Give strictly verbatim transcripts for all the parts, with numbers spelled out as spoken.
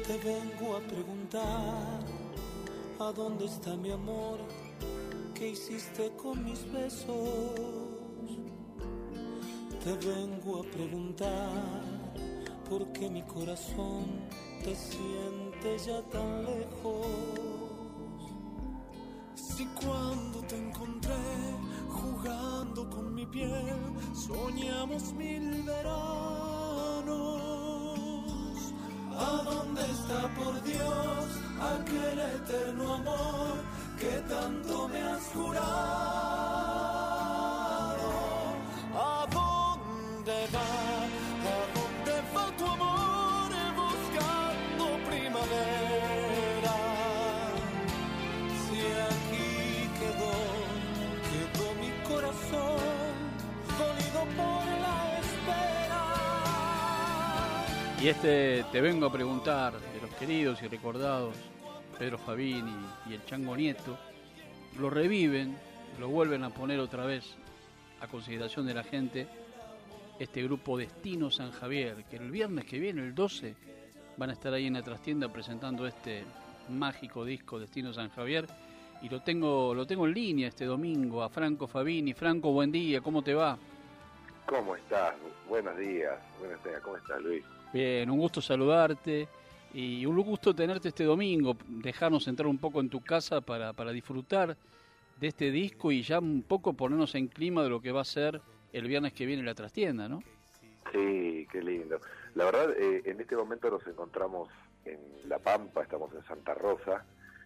Te vengo a preguntar, ¿a dónde está mi amor? ¿Qué hiciste con mis besos? Te vengo a preguntar, ¿por qué mi corazón te siente ya tan lejos? Si cuando te encontré jugando con mi piel, soñamos mil veranos. ¿A dónde está, por Dios, aquel eterno amor que tanto me has jurado? ¿A dónde va, a dónde va tu amor buscando primavera? Si aquí quedó, quedó mi corazón dolido por la espera. Y este Te vengo a preguntar, de los queridos y recordados Pedro Fabini y el Chango Nieto, lo reviven, lo vuelven a poner otra vez a consideración de la gente, este grupo Destino San Javier, que el viernes que viene, el doce, van a estar ahí en la trastienda presentando este mágico disco Destino San Javier, y lo tengo, lo tengo en línea este domingo a Franco Fabini. Franco, buen día, ¿cómo te va? ¿Cómo estás? Buenos días. Buenos días. ¿Cómo estás, Luis? Bien, un gusto saludarte y un gusto tenerte este domingo, dejarnos entrar un poco en tu casa para, para disfrutar de este disco y ya un poco ponernos en clima de lo que va a ser el viernes que viene la trastienda, ¿no? Sí, qué lindo. La verdad, eh, en este momento nos encontramos en La Pampa, estamos en Santa Rosa.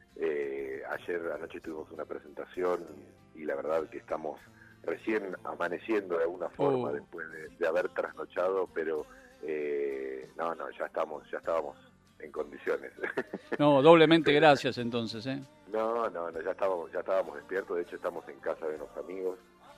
Eh, ayer anoche tuvimos una presentación y la verdad que estamos recién amaneciendo de alguna forma oh. después de, de haber trasnochado, pero eh, no, no, ya estamos, ya estábamos en condiciones. No, doblemente gracias entonces, ¿eh? No, no, no, ya estábamos, ya estábamos despiertos, de hecho estamos en casa de unos amigos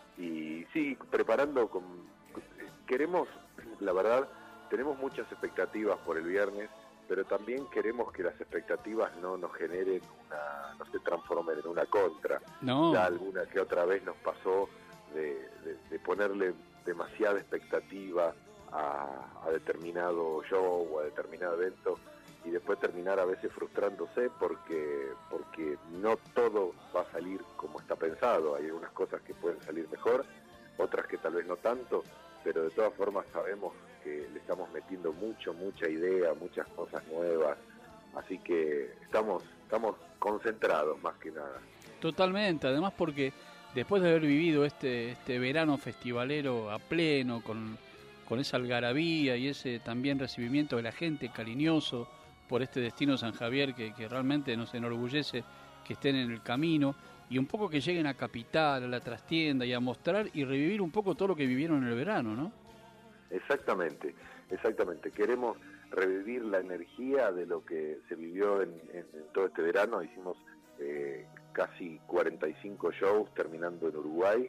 y sí, preparando con, queremos, la verdad, tenemos muchas expectativas por el viernes, pero también queremos que las expectativas no nos generen una, no se transformen en una contra. No. Ya alguna que otra vez nos pasó de, de, de ponerle demasiada expectativa a, a determinado show o a determinado evento y después terminar a veces frustrándose porque porque no todo va a salir como está pensado. Hay algunas cosas que pueden salir mejor, otras que tal vez no tanto, pero de todas formas sabemos que le estamos metiendo mucho, mucha idea, muchas cosas nuevas, así que estamos estamos concentrados más que nada. Totalmente, además porque después de haber vivido este este verano festivalero a pleno, con, con esa algarabía y ese también recibimiento de la gente cariñoso por este Destino San Javier que, que realmente nos enorgullece que estén en el camino y un poco que lleguen a Capital, a la trastienda y a mostrar y revivir un poco todo lo que vivieron en el verano, ¿no? Exactamente, exactamente. Queremos revivir la energía de lo que se vivió en, en, en todo este verano. Hicimos eh, casi cuarenta y cinco shows terminando en Uruguay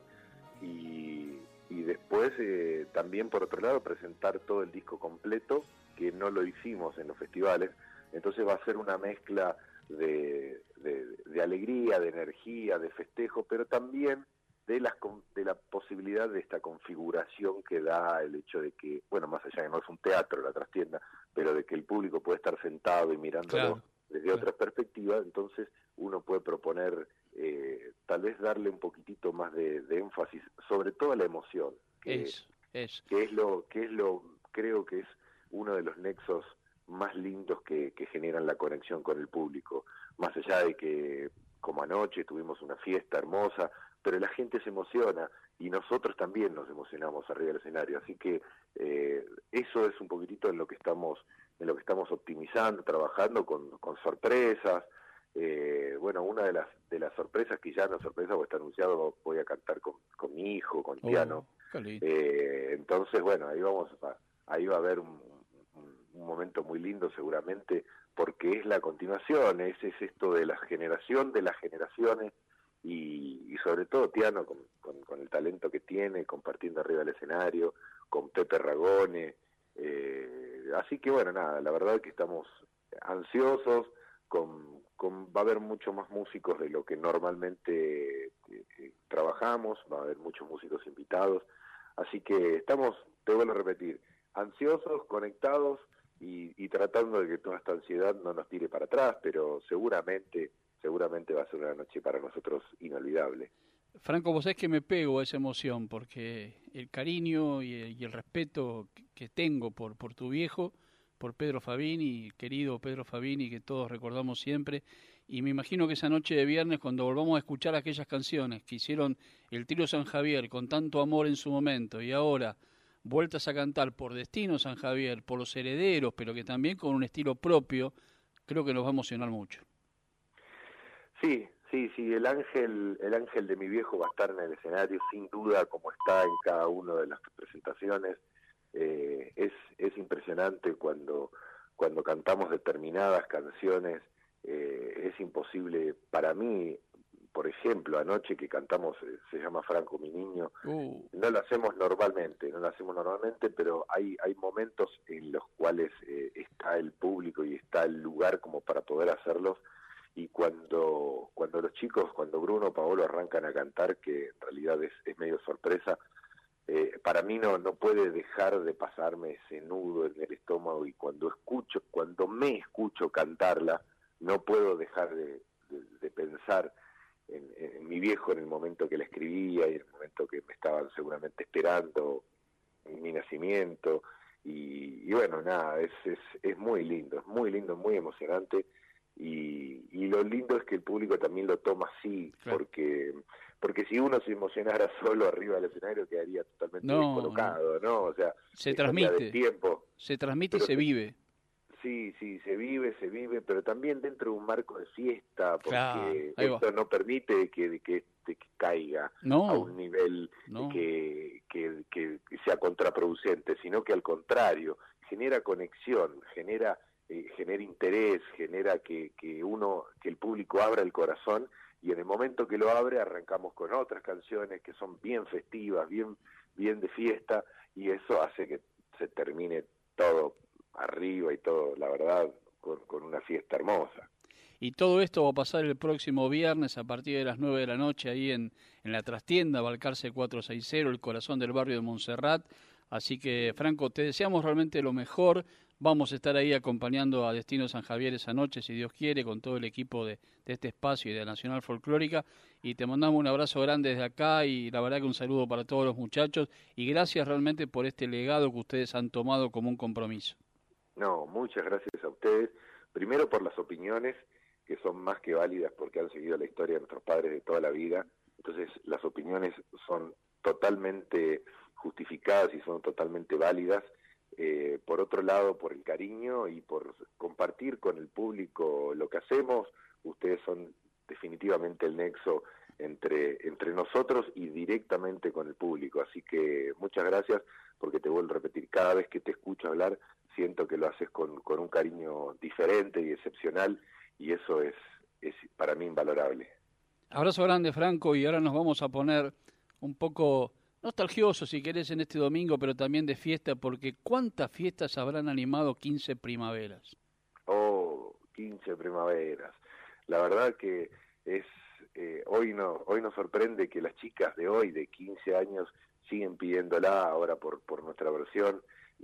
y, y después eh, también por otro lado presentar todo el disco completo, que no lo hicimos en los festivales. Entonces va a ser una mezcla de, de, de alegría, de energía, de festejo, pero también de, las, de la posibilidad de esta configuración que da el hecho de que, bueno, más allá de que no es un teatro la trastienda, pero de que el público puede estar sentado y mirándolo claro, desde claro. otra perspectiva, entonces uno puede proponer eh, tal vez darle un poquitito más de, de énfasis, sobre todo a la emoción, que es, es. que es lo que es lo creo que es uno de los nexos más lindos que, que generan la conexión con el público, más allá de que como anoche tuvimos una fiesta hermosa, pero la gente se emociona y nosotros también nos emocionamos arriba del escenario, así que eh, eso es un poquitito en lo que estamos en lo que estamos optimizando, trabajando con, con sorpresas. Eh, bueno, una de las de las sorpresas que ya no es sorpresa porque está anunciado, voy a cantar con, con mi hijo, con oh, piano. Eh, entonces, bueno, ahí vamos a, ahí va a haber un, un, un momento muy lindo seguramente, porque es la continuación, es, es esto de la generación de las generaciones y, y sobre todo Tiano con, con, con el talento que tiene, compartiendo arriba del escenario, con Pepe Ragone. Eh, así que bueno, nada, la verdad que estamos ansiosos, con, con va a haber mucho más músicos de lo que normalmente eh, trabajamos, va a haber muchos músicos invitados, así que estamos, te vuelvo a repetir, ansiosos, conectados y, y tratando de que toda esta ansiedad no nos tire para atrás, pero seguramente, seguramente va a ser una noche para nosotros inolvidable. Franco, vos sabés que me pego a esa emoción, porque el cariño y el, y el respeto que tengo por, por tu viejo, por Pedro Fabini, querido Pedro Fabini, que todos recordamos siempre, y me imagino que esa noche de viernes, cuando volvamos a escuchar aquellas canciones que hicieron el Trío San Javier con tanto amor en su momento, y ahora vueltas a cantar por Destino San Javier, por Los Herederos, pero que también con un estilo propio, creo que nos va a emocionar mucho. Sí, sí, sí, el ángel, el ángel de mi viejo va a estar en el escenario, sin duda, como está en cada una de las presentaciones. Eh, es, es impresionante cuando, cuando cantamos determinadas canciones, eh, es imposible para mí, por ejemplo, anoche que cantamos, eh, se llama Franco mi niño, uh. no lo hacemos normalmente, no lo hacemos normalmente, pero hay, hay momentos en los cuales eh, está el público y está el lugar como para poder hacerlos, y cuando, cuando los chicos, cuando Bruno o Paolo arrancan a cantar, que en realidad es, es medio sorpresa, Eh, para mí no no puede dejar de pasarme ese nudo en el estómago, y cuando escucho, cuando me escucho cantarla, no puedo dejar de, de, de pensar en, en mi viejo, en el momento que la escribía y en el momento que me estaban seguramente esperando en mi nacimiento, y, y bueno, nada, es, es, es muy lindo, es muy lindo, muy emocionante, y, y lo lindo es que el público también lo toma así, claro. porque... porque si uno se emocionara solo arriba del escenario quedaría totalmente no, descolocado, ¿no? O sea, se transmite, tiempo. se transmite pero y se vive. Sí, sí, se vive, se vive, pero también dentro de un marco de fiesta, porque claro, esto no permite que, que, que caiga no, a un nivel no. que, que, que sea contraproducente, sino que al contrario, genera conexión, genera, eh, genera interés, genera que, que uno, que el público abra el corazón. Y en el momento que lo abre, arrancamos con otras canciones que son bien festivas, bien, bien de fiesta, y eso hace que se termine todo arriba y todo, la verdad, con, con una fiesta hermosa. Y todo esto va a pasar el próximo viernes a partir de las nueve de la noche ahí en, en la trastienda, Balcarce cuatrocientos sesenta, el corazón del barrio de Montserrat. Así que, Franco, te deseamos realmente lo mejor. Vamos a estar ahí acompañando a Destino San Javier esa noche, si Dios quiere, con todo el equipo de, de este espacio y de Nacional Folclórica. Y te mandamos un abrazo grande desde acá y la verdad que un saludo para todos los muchachos. Y gracias realmente por este legado que ustedes han tomado como un compromiso. No, muchas gracias a ustedes. Primero por las opiniones, que son más que válidas porque han seguido la historia de nuestros padres de toda la vida. Entonces las opiniones son totalmente justificadas y son totalmente válidas. Eh, por otro lado, por el cariño y por compartir con el público lo que hacemos. Ustedes son definitivamente el nexo entre, entre nosotros y directamente con el público. Así que muchas gracias, porque te vuelvo a repetir, cada vez que te escucho hablar, siento que lo haces con, con un cariño diferente y excepcional, y eso es, es para mí invalorable. Abrazo grande, Franco, y ahora nos vamos a poner un poco nostalgioso, si querés, en este domingo, pero también de fiesta, porque ¿cuántas fiestas habrán animado quince primaveras? Oh, quince primaveras. La verdad que es eh, hoy no hoy nos sorprende que las chicas de hoy, de quince años, siguen pidiéndola ahora por, por nuestra versión,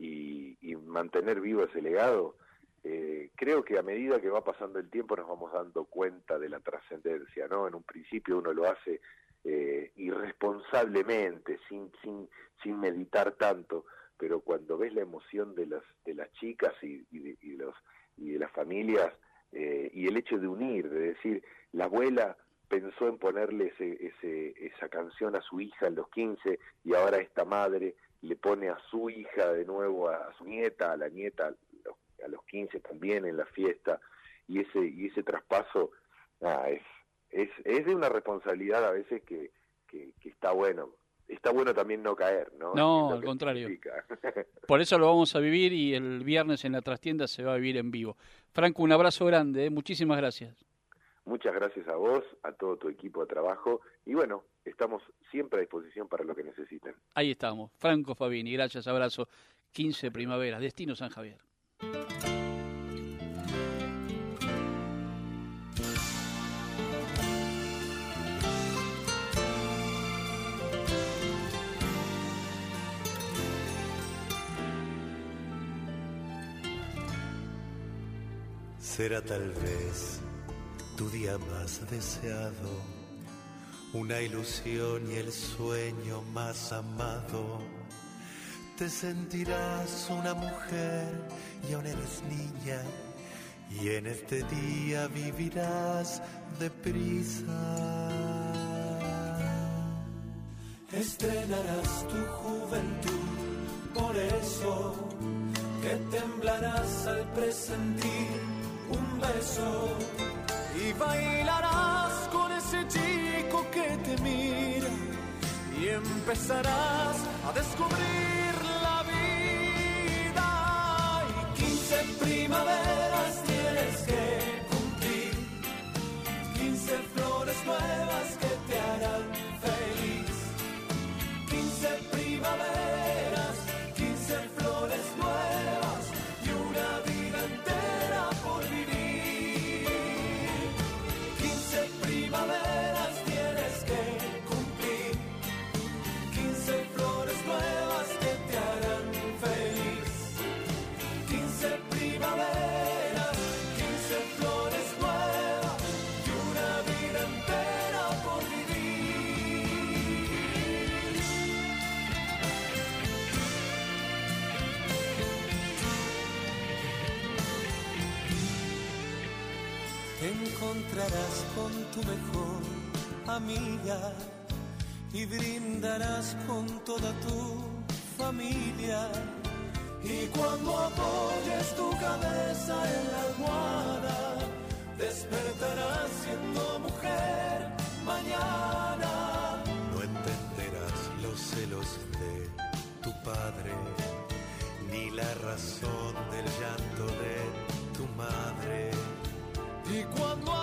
y, y mantener vivo ese legado. Eh, creo que a medida que va pasando el tiempo nos vamos dando cuenta de la trascendencia, ¿no? En un principio uno lo hace Eh, irresponsablemente, sin, sin, sin meditar tanto, pero cuando ves la emoción de las, de las chicas y, y, de, y, los, y de las familias, eh, y el hecho de unir, de decir, la abuela pensó en ponerle ese, ese, esa canción a su hija en los quince, y ahora esta madre le pone a su hija de nuevo, a, a su nieta, a la nieta, a los, a los quince también en la fiesta, y ese, y ese traspaso, ah, es Es, es de una responsabilidad a veces que, que, que está bueno. Está bueno también no caer, ¿no? No, al contrario. Por eso lo vamos a vivir, y el viernes en la trastienda se va a vivir en vivo. Franco, un abrazo grande, ¿eh? Muchísimas gracias. Muchas gracias a vos, a todo tu equipo de trabajo, y bueno, estamos siempre a disposición para lo que necesiten. Ahí estamos, Franco Fabini, gracias, abrazo. quince primaveras, Destino San Javier. Será tal vez tu día más deseado, una ilusión y el sueño más amado. Te sentirás una mujer y aún eres niña, y en este día vivirás deprisa. Estrenarás tu juventud, por eso que temblarás al presentir un beso, y bailarás con ese chico que te mira, y empezarás a descubrir la vida. Y quince primaveras tienes que cumplir, quince flores nuevas que te harán feliz. Quince primaveras, quince flores nuevas y una vida entera por vivir. Quince primaveras tienes que cumplir, quince flores nuevas que te harán feliz. Quince primaveras, quince flores nuevas y una vida entera por vivir. Te encontrarás con tu mejor amiga y brindarás con toda tu familia. Y cuando apoyes tu cabeza en la almohada, despertarás siendo mujer mañana. No entenderás los celos de tu padre, ni la razón del llanto de tu madre. Y cuando